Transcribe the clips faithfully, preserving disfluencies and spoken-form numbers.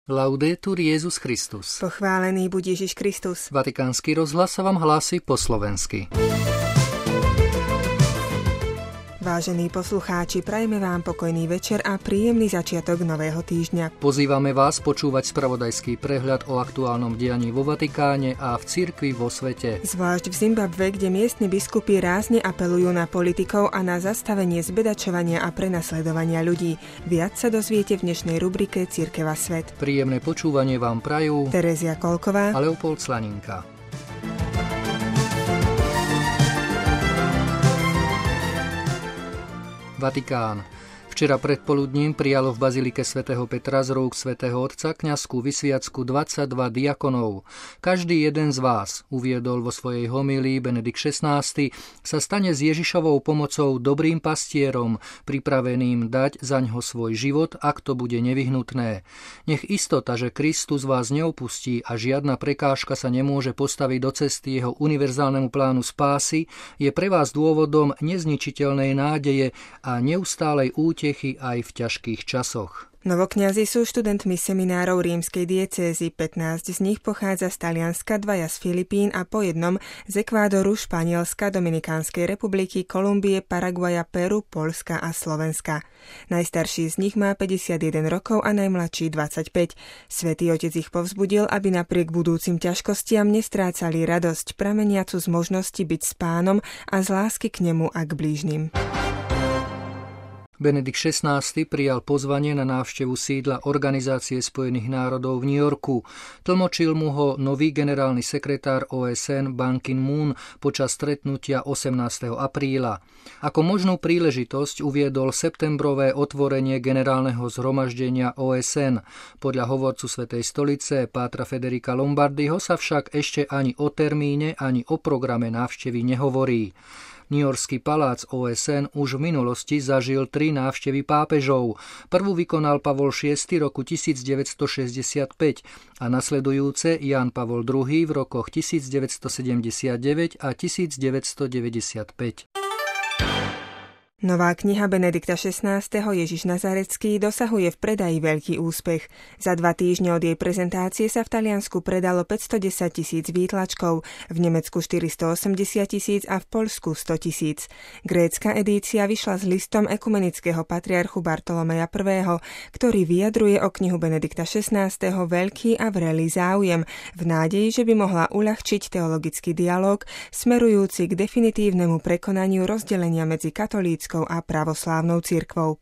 Laudetur Jesus Christus. Pochválený buď Ježiš Kristus. Vatikánsky rozhlas sa vám hlási po slovensky. Vážení poslucháči, prajme vám pokojný večer a príjemný začiatok nového týždňa. Pozývame vás počúvať spravodajský prehľad o aktuálnom dianí vo Vatikáne a v cirkvi vo svete. Zvlášť v Zimbabwe, kde miestni biskupy rázne apelujú na politikov a na zastavenie zbedačovania a prenasledovania ľudí. Viac sa dozviete v dnešnej rubrike Cirkev a svet. Príjemné počúvanie vám prajú Terezia Kolková a Leopold Slaninka. Vatikán. Včera predpoludním prijalo v bazilike svätého Petra z rúk svätého Otca kňazskú vysviacku dvadsaťdva diakonov. Každý jeden z vás, uviedol vo svojej homílii Benedikt šestnásty, sa stane s Ježišovou pomocou dobrým pastierom, pripraveným dať zaňho svoj život, ak to bude nevyhnutné. Nech istota, že Kristus vás neopustí a žiadna prekážka sa nemôže postaviť do cesty jeho univerzálnemu plánu spásy, je pre vás dôvodom nezničiteľnej nádeje a neustálej útechy aj v ťažkých časoch. Novokňazi sú študentmi seminárov rímskej diecézy, pätnásť z nich pochádza z Talianska, dvaja z Filipín a po jednom z Ekvádoru, Španielska, Dominikánskej republiky, Kolumbie, Paraguaja, Peru, Poľska a Slovenska. Najstarší z nich má päťdesiatjeden rokov a najmladší dvadsaťpäť. Svätý Otec ich povzbudil, aby napriek budúcim ťažkostiam nestrácali radosť, prameniacu z možnosti byť s Pánom a z lásky k nemu a k blížnym. Benedikt šestnásty prijal pozvanie na návštevu sídla Organizácie spojených národov v New Yorku. Tlmočil mu ho nový generálny sekretár ó es en Ban Ki-moon počas stretnutia osemnásteho apríla. Ako možnú príležitosť uviedol septembrové otvorenie generálneho zhromaždenia ó es en. Podľa hovorcu Svätej stolice pátra Federica Lombardiho sa však ešte ani o termíne, ani o programe návštevy nehovorí. Newyorský palác ó es en už v minulosti zažil tri návštevy pápežov. Prvú vykonal Pavol šiesty roku tisícdeväťstošesťdesiatpäť a nasledujúce Ján Pavol druhý v rokoch tisícdeväťstosedemdesiatdeväť a tisícdeväťstodeväťdesiatpäť. Nová kniha Benedikta šestnásteho Ježiš Nazarecký dosahuje v predaji veľký úspech. Za dva týždne od jej prezentácie sa v Taliansku predalo päťstodesať tisíc výtlačkov, v Nemecku štyristoosemdesiat tisíc a v Poľsku sto tisíc. Grécka edícia vyšla s listom ekumenického patriarchu Bartolomeja prvého., ktorý vyjadruje o knihu Benedikta šestnásteho veľký a vrelý záujem, v nádeji, že by mohla uľahčiť teologický dialóg smerujúci k definitívnemu prekonaniu rozdelenia medzi katolíckou a pravoslávnou cirkvou.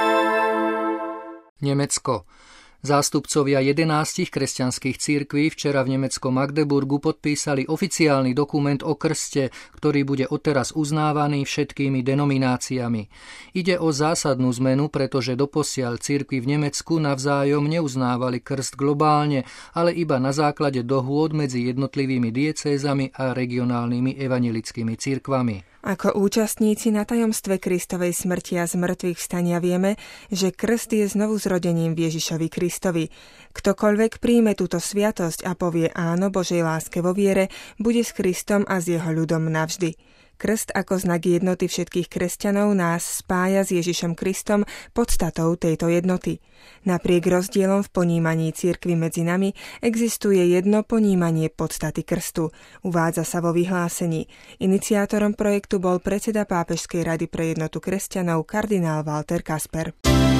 Nemecko. Zástupcovia jedenástich kresťanských cirkví včera v nemeckom Magdeburgu podpísali oficiálny dokument o krste, ktorý bude odteraz uznávaný všetkými denomináciami. Ide o zásadnú zmenu, pretože doposiaľ cirkvi v Nemecku navzájom neuznávali krst globálne, ale iba na základe dohôd medzi jednotlivými diecézami a regionálnymi evanjelickými cirkvami. Ako účastníci na tajomstve Kristovej smrti a zmrtvých vstania vieme, že krst je znovu zrodením v Ježišovi Kristovi. Ktokoľvek príjme túto sviatosť a povie áno Božej láske vo viere, bude s Kristom a s jeho ľudom navždy. Krst ako znak jednoty všetkých kresťanov nás spája s Ježišom Kristom, podstatou tejto jednoty. Napriek rozdielom v ponímaní cirkvi medzi nami existuje jedno ponímanie podstaty krstu, uvádza sa vo vyhlásení. Iniciátorom projektu bol predseda Pápežskej rady pre jednotu kresťanov kardinál Walter Kasper.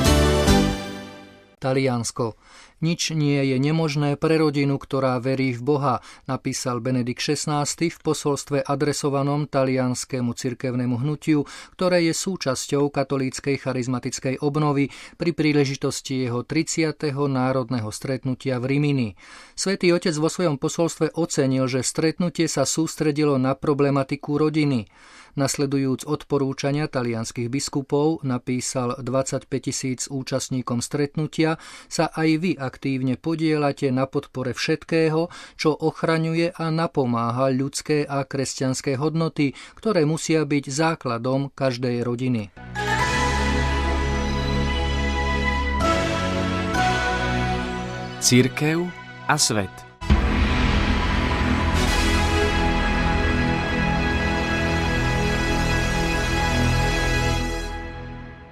Taliansko. Nič nie je nemožné pre rodinu, ktorá verí v Boha, napísal Benedikt šestnásty v posolstve adresovanom talianskému cirkevnému hnutiu, ktoré je súčasťou katolíckej charizmatickej obnovy pri príležitosti jeho tridsiateho národného stretnutia v Rimini. Svätý Otec vo svojom posolstve ocenil, že stretnutie sa sústredilo na problematiku rodiny. Nasledujúc odporúčania talianskych biskupov, napísal dvadsaťpäť tisíc účastníkom stretnutia, sa aj vy aktívne podieľate na podpore všetkého, čo ochraňuje a napomáha ľudské a kresťanské hodnoty, ktoré musia byť základom každej rodiny. Cirkev a svet.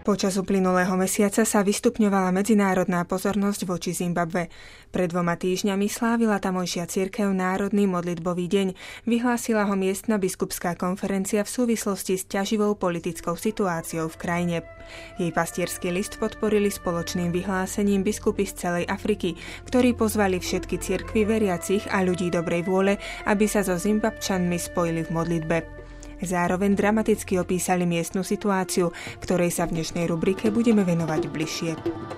Počas uplynulého mesiaca sa vystupňovala medzinárodná pozornosť voči Zimbabwe. Pred dvoma týždňami slávila tamojšia cirkev Národný modlitbový deň. Vyhlásila ho miestna biskupská konferencia v súvislosti s ťaživou politickou situáciou v krajine. Jej pastierský list podporili spoločným vyhlásením biskupy z celej Afriky, ktorí pozvali všetky cirkvy veriacich a ľudí dobrej vôle, aby sa so Zimbabčanmi spojili v modlitbe. Zároveň dramaticky opísali miestnu situáciu, ktorej sa v dnešnej rubrike budeme venovať bližšie.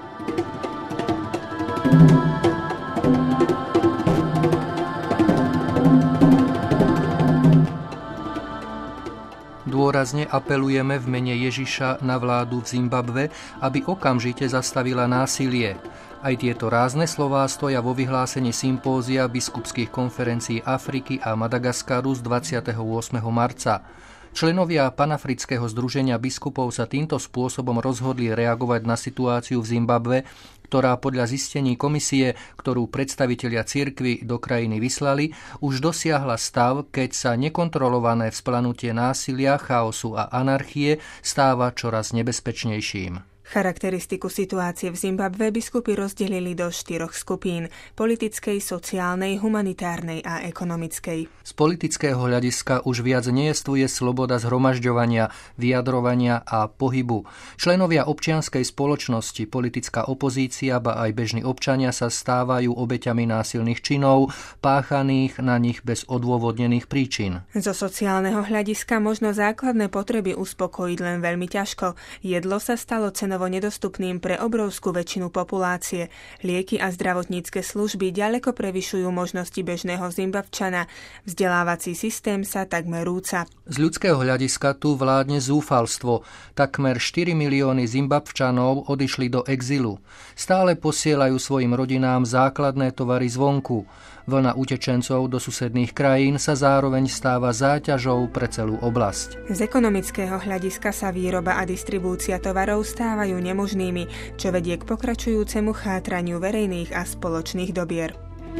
Dôrazne apelujeme v mene Ježiša na vládu v Zimbabwe, aby okamžite zastavila násilie. Aj tieto rázne slová stoja vo vyhlásení sympózia biskupských konferencií Afriky a Madagaskaru z dvadsiateho ôsmeho marca. Členovia Panafrického združenia biskupov sa týmto spôsobom rozhodli reagovať na situáciu v Zimbabwe, ktorá podľa zistení komisie, ktorú predstavitelia cirkvi do krajiny vyslali, už dosiahla stav, keď sa nekontrolované vzplanutie násilia, chaosu a anarchie stáva čoraz nebezpečnejším. Charakteristiku situácie v Zimbabwe biskupy rozdelili do štyroch skupín – politickej, sociálnej, humanitárnej a ekonomickej. Z politického hľadiska už viac nejestvuje sloboda zhromažďovania, vyjadrovania a pohybu. Členovia občianskej spoločnosti, politická opozícia ba aj bežní občania sa stávajú obeťami násilných činov, páchaných na nich bez odôvodnených príčin. Zo sociálneho hľadiska možno základné potreby uspokojiť len veľmi ťažko. Jedlo sa stalo cenou nedostupným pre obrovskú väčšinu populácie. Lieky a zdravotnícke služby ďaleko prevyšujú možnosti bežného Zimbabčana. Vzdelávací systém sa takmer rúca. Z ľudského hľadiska tu vládne zúfalstvo. Takmer štyri milióny Zimbabčanov odišli do exilu. Stále posielajú svojim rodinám základné tovary zvonku. Vlna utečencov do susedných krajín sa zároveň stáva záťažou pre celú oblasť. Z ekonomického hľadiska sa výroba a distribúcia tovarov stávajú nemožnými, čo vedie k pokračujúcemu chátraniu verejných a spoločných dobier.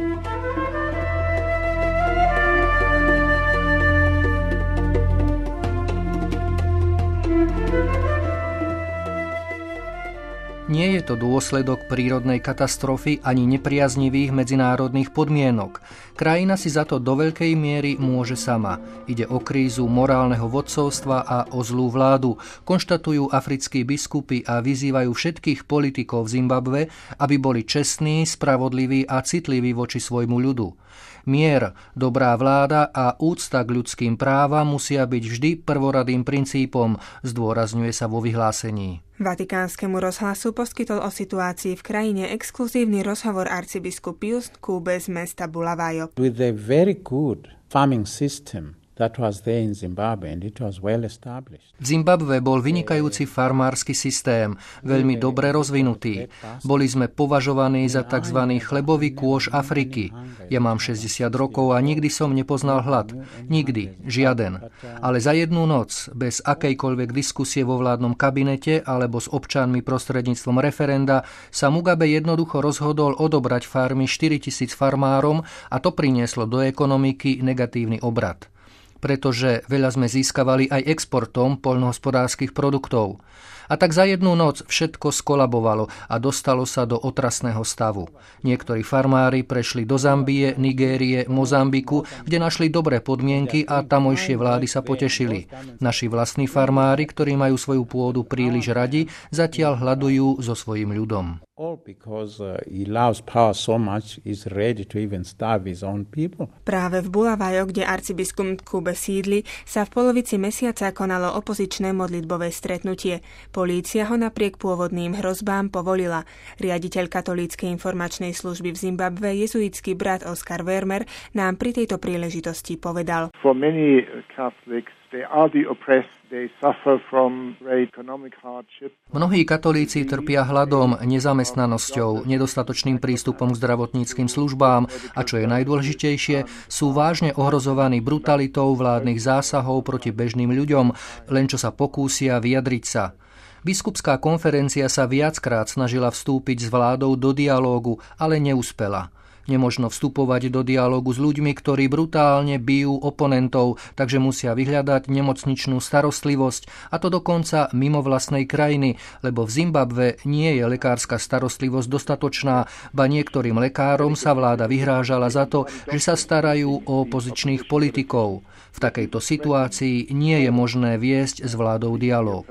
Nie je to dôsledok prírodnej katastrofy ani nepriaznivých medzinárodných podmienok. Krajina si za to do veľkej miery môže sama. Ide o krízu morálneho vodcovstva a o zlú vládu, konštatujú africkí biskupy a vyzývajú všetkých politikov v Zimbabwe, aby boli čestní, spravodliví a citliví voči svojmu ľudu. Mier, dobrá vláda a úcta k ľudským právam musia byť vždy prvoradým princípom, zdôrazňuje sa vo vyhlásení. Vatikánskemu rozhlasu poskytol o situácii v krajine exkluzívny rozhovor arcibiskup Pius Nkube z mesta Bulawayo. With a very good farming system that was there in Zimbabwe and it was well established. V Zimbabwe bol vynikajúci farmársky systém, veľmi dobre rozvinutý. Boli sme považovaní za tzv. Chlebový kôš Afriky. Ja mám šesťdesiat rokov a nikdy som nepoznal hlad. Nikdy, žiaden. Ale za jednu noc, bez akejkoľvek diskusie vo vládnom kabinete alebo s občanmi prostredníctvom referenda, sa Mugabe jednoducho rozhodol odobrať farmy štyritisíc farmárom a to prinieslo do ekonomiky negatívny obrat. Pretože veľa sme získavali aj exportom poľnohospodárskych produktov. A tak za jednu noc všetko skolabovalo a dostalo sa do otrasného stavu. Niektorí farmári prešli do Zambie, Nigérie, Mozambiku, kde našli dobré podmienky a tamojšie vlády sa potešili. Naši vlastní farmári, ktorí majú svoju pôdu príliš radi, zatiaľ hľadujú so svojím ľudom. Práve v Bulawayo, kde arcibiskup Nkube sídli, sa v polovici mesiaca konalo opozičné modlitbové stretnutie. Polícia ho napriek pôvodným hrozbám povolila. Riaditeľ katolíckej informačnej služby v Zimbabwe, jezuitský brat Oscar Vermeer, nám pri tejto príležitosti povedal. For many Catholics, they are the oppressed. Mnohí katolíci trpia hladom, nezamestnanosťou, nedostatočným prístupom k zdravotníckym službám a čo je najdôležitejšie, sú vážne ohrozovaní brutalitou vládnych zásahov proti bežným ľuďom, len čo sa pokúsia vyjadriť sa. Biskupská konferencia sa viackrát snažila vstúpiť s vládou do dialógu, ale neúspela. Nemožno vstupovať do dialógu s ľuďmi, ktorí brutálne bijú oponentov, takže musia vyhľadať nemocničnú starostlivosť, a to dokonca mimo vlastnej krajiny, lebo v Zimbabwe nie je lekárska starostlivosť dostatočná, ba niektorým lekárom sa vláda vyhrážala za to, že sa starajú o opozičných politikov. V takejto situácii nie je možné viesť s vládou dialóg.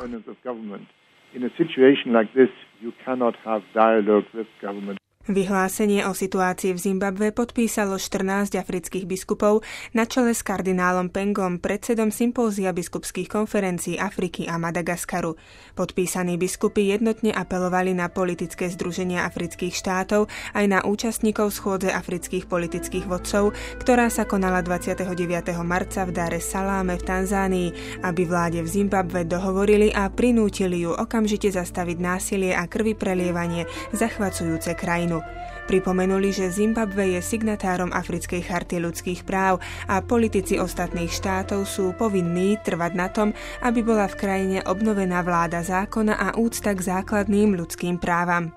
Vyhlásenie o situácii v Zimbabwe podpísalo štrnásť afrických biskupov na čele s kardinálom Pengom, predsedom sympózia biskupských konferencií Afriky a Madagaskaru. Podpísaní biskupy jednotne apelovali na politické združenia afrických štátov aj na účastníkov schôdze afrických politických vodcov, ktorá sa konala dvadsiateho deviateho marca v Dar es Saláme v Tanzánii, aby vláde v Zimbabwe dohovorili a prinútili ju okamžite zastaviť násilie a krvi prelievanie zachvacujúce krajinu. Pripomenuli, že Zimbabwe je signatárom Africkej charty ľudských práv a politici ostatných štátov sú povinní trvať na tom, aby bola v krajine obnovená vláda zákona a úcta k základným ľudským právam.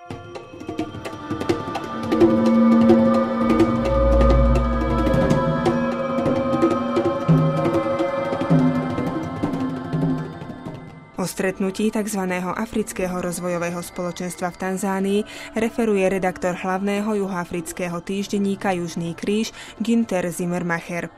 O stretnutí tzv. Afrického rozvojového spoločenstva v Tanzánii referuje redaktor hlavného juhoafrického týždenníka Južný kríž Günther Zimmermacher.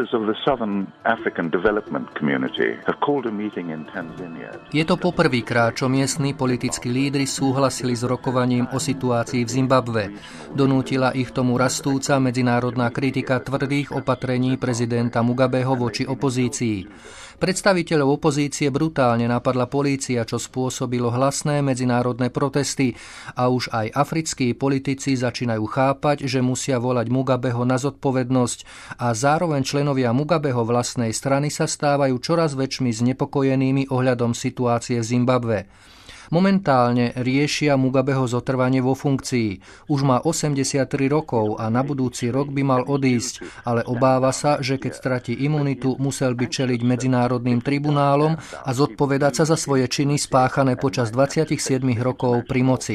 Je to poprvýkrát, čo miestni politickí lídri súhlasili s rokovaním o situácii v Zimbabwe. Donútila ich tomu rastúca medzinárodná kritika tvrdých opatrení prezidenta Mugabeho voči opozícii. Predstaviteľov opozície brutálne napadla polícia, čo spôsobilo hlasné medzinárodné protesty, a už aj africkí politici začínajú chápať, že musia volať Mugabeho na zodpovednosť, a zároveň členovia Mugabeho vlastnej strany sa stávajú čoraz väčšmi znepokojenými ohľadom situácie v Zimbabwe. Momentálne riešia Mugabeho zotrvanie vo funkcii. Už má osemdesiattri rokov a na budúci rok by mal odísť, ale obáva sa, že keď stratí imunitu, musel by čeliť medzinárodným tribunálom a zodpovedať sa za svoje činy spáchané počas dvadsaťsedem rokov pri moci.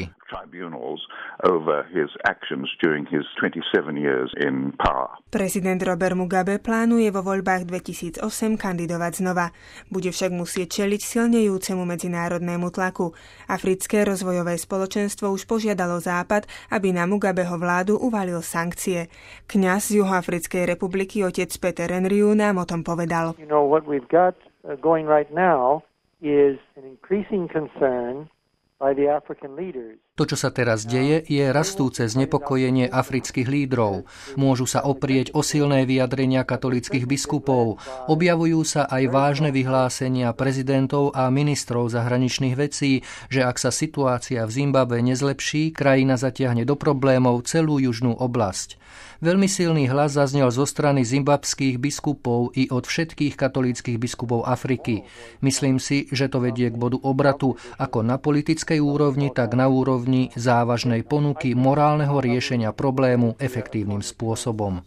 Prezident Robert Mugabe plánuje vo voľbách dvetisícosem kandidovať znova. Bude však musieť čeliť silnejúcemu medzinárodnému tlaku. Africké rozvojové spoločenstvo už požiadalo Západ, aby na Mugabeho vládu uvalil sankcie. Kňaz z Juhoafrickej republiky otec Peter Henriu nám o tom povedal. You know, what we've got going right now is an increasing concern. To, čo sa teraz deje, je rastúce znepokojenie afrických lídrov. Môžu sa oprieť o silné vyjadrenia katolíckych biskupov. Objavujú sa aj vážne vyhlásenia prezidentov a ministrov zahraničných vecí, že ak sa situácia v Zimbabwe nezlepší, krajina zatiahne do problémov celú južnú oblasť. Veľmi silný hlas zaznel zo strany zimbabských biskupov i od všetkých katolíckych biskupov Afriky. Myslím si, že to vedie k bodu obratu ako na politickej úrovni, tak na úrovni závažnej ponuky morálneho riešenia problému efektívnym spôsobom.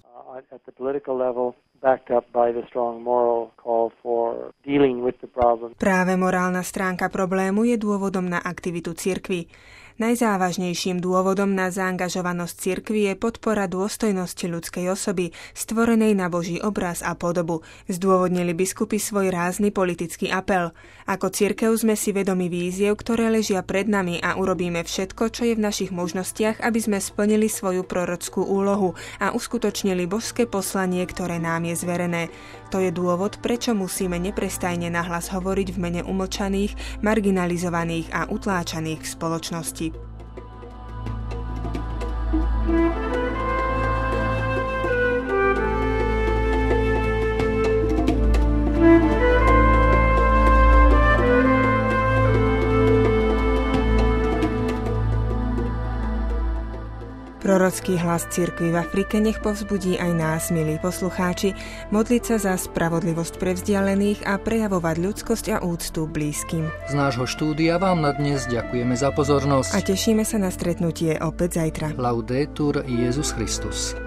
Práve morálna stránka problému je dôvodom na aktivitu cirkvi. Najzávažnejším dôvodom na zaangažovanosť cirkvi je podpora dôstojnosti ľudskej osoby, stvorenej na Boží obraz a podobu. Zdôvodnili biskupy svoj rázny politický apel. Ako cirkev sme si vedomi víziev, ktoré ležia pred nami, a urobíme všetko, čo je v našich možnostiach, aby sme splnili svoju prorockú úlohu a uskutočnili božské poslanie, ktoré nám je zverené. To je dôvod, prečo musíme neprestajne nahlas hovoriť v mene umlčaných, marginalizovaných a utláčaných v spoločnosti. Prorocký hlas cirkvi v Afrike nech povzbudí aj nás, milí poslucháči, modliť sa za spravodlivosť pre vzdialených a prejavovať ľudskosť a úctu blízkym. Z nášho štúdia vám na dnes ďakujeme za pozornosť. A tešíme sa na stretnutie opäť zajtra. Laudetur Jesus Christus.